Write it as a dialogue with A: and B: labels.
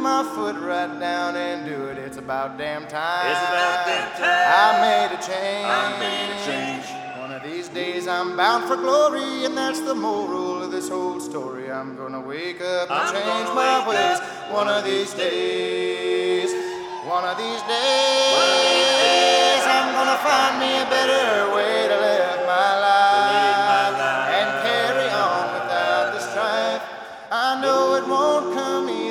A: my foot right down and do it. It's about damn time.
B: It's about damn time.
A: I made a change.
B: I made a change.
A: One of these days I'm bound for glory, and that's the moral of this whole story. I'm gonna wake up and change my ways. One of these days. One of these days. I'm gonna find me a better way.